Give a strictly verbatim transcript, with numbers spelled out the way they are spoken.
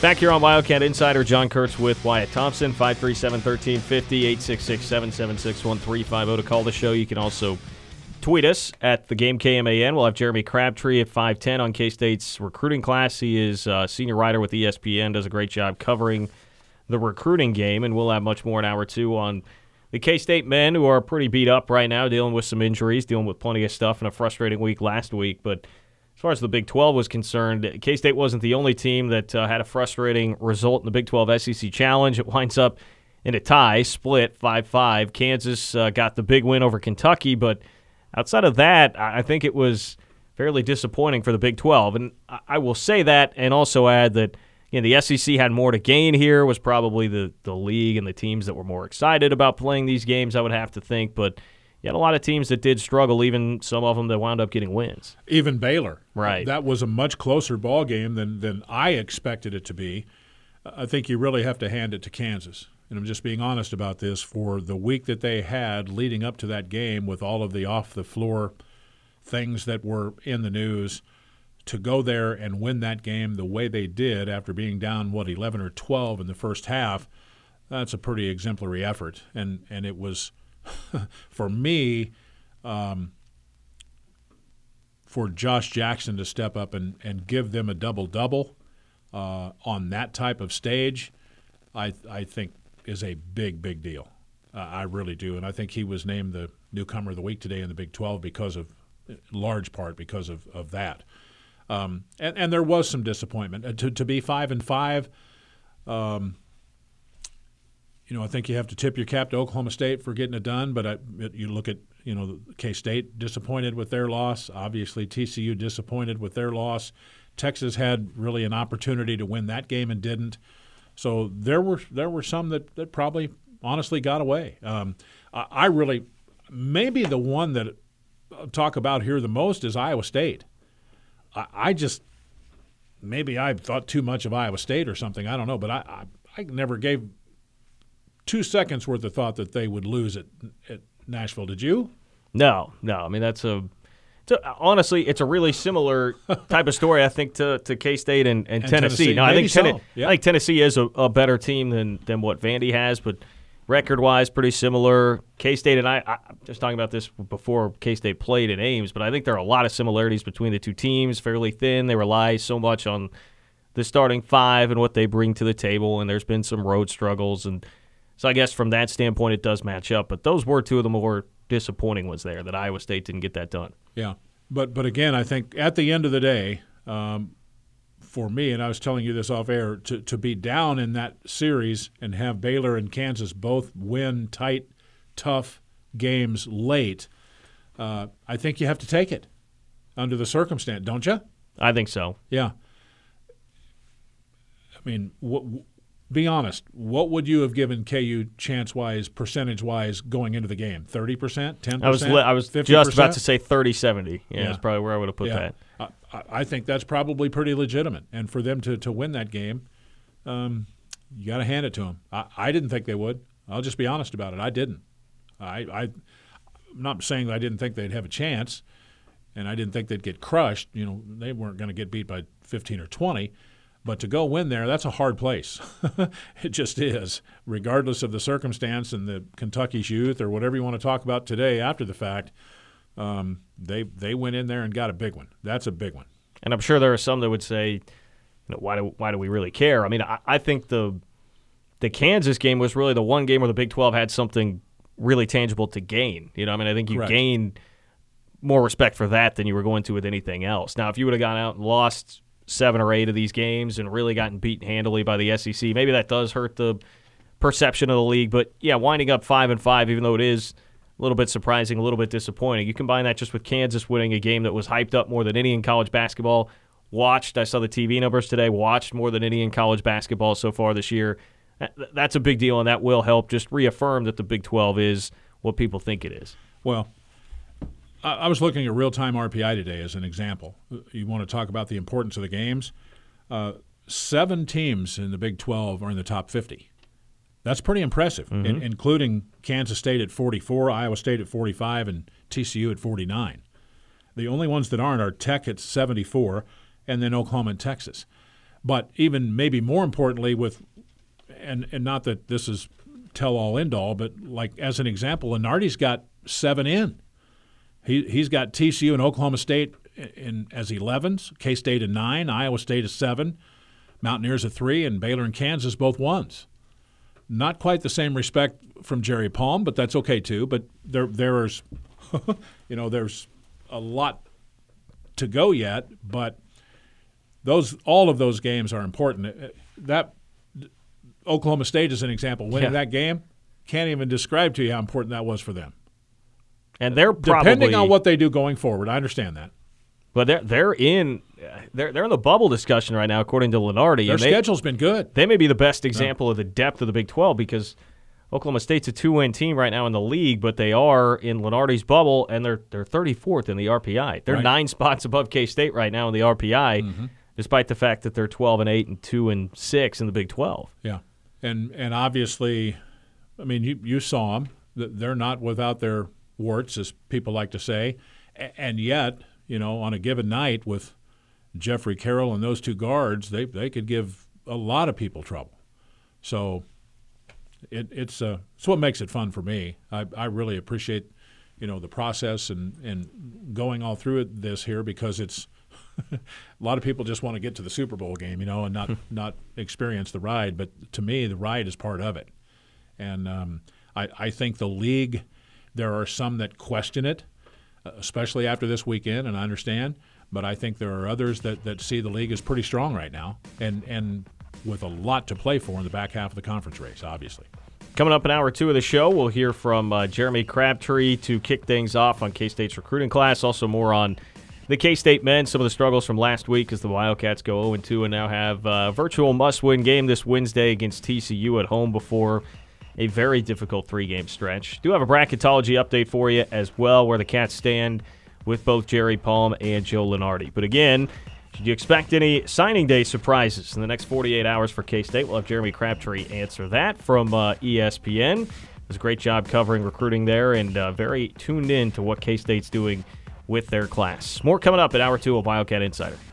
Back here on Wildcat Insider, John Kurtz with Wyatt Thompson, five three seven, one three five zero, eight six six, seven seven six, one three five zero to call the show. You can also tweet us at the game K M A N. We'll have Jeremy Crabtree at five ten on K-State's recruiting class. He is a senior writer with E S P N, does a great job covering the recruiting game, and we'll have much more in hour two on the K-State men who are pretty beat up right now, dealing with some injuries, dealing with plenty of stuff, and a frustrating week last week. But as far as the Big twelve was concerned, K-State wasn't the only team that uh, had a frustrating result in the Big twelve S E C Challenge. It winds up in a tie, split five five. Kansas uh, got the big win over Kentucky, but outside of that, I think it was fairly disappointing for the Big twelve. And I will say that and also add that you know, the S E C had more to gain here, was probably the, the league and the teams that were more excited about playing these games, I would have to think. But you had a lot of teams that did struggle, even some of them that wound up getting wins. Even Baylor. Right. That was a much closer ball game than, than I expected it to be. I think you really have to hand it to Kansas. And I'm just being honest about this. For the week that they had leading up to that game with all of the off-the-floor things that were in the news, to go there and win that game the way they did after being down, what, eleven or twelve in the first half, that's a pretty exemplary effort. And, and it was – for me, um, for Josh Jackson to step up and, and give them a double-double uh, on that type of stage, I I think is a big, big deal. Uh, I really do. And I think he was named the newcomer of the week today in the Big twelve because of – large part because of, of that. Um, and, and there was some disappointment. Uh, to, to be five and five um, – You know, I think you have to tip your cap to Oklahoma State for getting it done, but I, you look at, you know, K-State disappointed with their loss. Obviously, T C U disappointed with their loss. Texas had really an opportunity to win that game and didn't. So there were there were some that, that probably honestly got away. Um, I, I really – maybe the one that I'll talk about here the most is Iowa State. I, I just – maybe I thought too much of Iowa State or something. I don't know, but I, I, I never gave – two seconds worth of thought that they would lose at, at Nashville. Did you? No, no. I mean, that's a, it's a – honestly, it's a really similar type of story, I think, to, to K-State and, and, and Tennessee. Tennessee. No, I think, so. Ten- yeah. I think Tennessee is a, a better team than, than what Vandy has, but record-wise, pretty similar. K-State and I – I'm just talking about this before K-State played in Ames, but I think there are a lot of similarities between the two teams, fairly thin. They rely so much on the starting five and what they bring to the table, and there's been some road struggles and – so I guess from that standpoint, it does match up. But those were two of the more disappointing ones there, that Iowa State didn't get that done. Yeah. But, but again, I think at the end of the day, um, for me, and I was telling you this off air, to, to be down in that series and have Baylor and Kansas both win tight, tough games late, uh, I think you have to take it under the circumstance, don't you? I think so. Yeah. I mean, what – be honest, what would you have given K U chance-wise, percentage-wise, going into the game? thirty percent, ten percent, I was li- I was fifty percent? just about to say thirty seventy. Yeah, yeah, that's probably where I would have put yeah. that. I, I think that's probably pretty legitimate. And for them to, to win that game, um, you got to hand it to them. I, I didn't think they would. I'll just be honest about it. I didn't. I, I, I'm not saying that I didn't think they'd have a chance, and I didn't think they'd get crushed. You know, they weren't going to get beat by fifteen or twenty. But to go win there, that's a hard place. It just is, regardless of the circumstance and the Kentucky's youth or whatever you want to talk about today after the fact. Um, they they went in there and got a big one. That's a big one. And I'm sure there are some that would say, you know, why do why do we really care? I mean, I, I think the the Kansas game was really the one game where the Big twelve had something really tangible to gain. You know, I mean, I think you Correct. gained more respect for that than you were going to with anything else. Now, if you would have gone out and lost seven or eight of these games and really gotten beaten handily by the S E C, maybe that does hurt the perception of the league. But, yeah, winding up five and five, even though it is a little bit surprising, a little bit disappointing. You combine that just with Kansas winning a game that was hyped up more than any in college basketball, watched, I saw the T V numbers today, watched more than any in college basketball so far this year. That's a big deal, and that will help just reaffirm that the Big twelve is what people think it is. Well, I was looking at real-time R P I today as an example. You want to talk about the importance of the games? Uh, seven teams in the Big twelve are in the top fifty. That's pretty impressive, mm-hmm. in, including Kansas State at forty-four, Iowa State at forty-five, and T C U at forty-nine. The only ones that aren't are Tech at seventy-four and then Oklahoma and Texas. But even maybe more importantly, with and and not that this is tell all end all, but like as an example, Lenardi's got seven in. He he's got T C U and Oklahoma State in as elevens, K-State at nine, Iowa State at seven, Mountaineers at three, and Baylor and Kansas both ones. Not quite the same respect from Jerry Palm, but that's okay too. But there there's you know there's a lot to go yet, but those all of those games are important. That Oklahoma State is an example. Winning yeah. that game, can't even describe to you how important that was for them. And they're probably, depending on what they do going forward. I understand that. But they're they're in they're they're in the bubble discussion right now, according to Lenardi. Their and they, schedule's been good. They may be the best example no. of the depth of the Big twelve because Oklahoma State's a two-win team right now in the league, but they are in Lenardi's bubble, and they're they're thirty-fourth in the R P I. They're right. nine spots above K-State right now in the R P I, mm-hmm. despite the fact that they're twelve and eight and two and six in the Big twelve. Yeah, and and obviously, I mean, you you saw them. They're not without their warts, as people like to say, and yet, you know, on a given night with Jeffrey Carroll and those two guards, they they could give a lot of people trouble. So it, it's uh, it's what makes it fun for me. I, I really appreciate, you know, the process and, and going all through it this here because it's a lot of people just want to get to the Super Bowl game, you know, and not not experience the ride. But to me, the ride is part of it, and um, I I think the league. There are some that question it, especially after this weekend, and I understand. But I think there are others that, that see the league as pretty strong right now and, and with a lot to play for in the back half of the conference race, obviously. Coming up in hour two of the show, we'll hear from uh, Jeremy Crabtree to kick things off on K-State's recruiting class. Also more on the K-State men, some of the struggles from last week as the Wildcats go oh and two and now have a virtual must-win game this Wednesday against T C U at home before a very difficult three-game stretch. Do have a bracketology update for you as well, where the Cats stand with both Jerry Palm and Joe Lenardi. But again, should you expect any signing day surprises in the next forty-eight hours for K-State? We'll have Jeremy Crabtree answer that from uh, E S P N. Does a great job covering recruiting there and uh, very tuned in to what K-State's doing with their class. More coming up at Hour two of Wildcat Insider.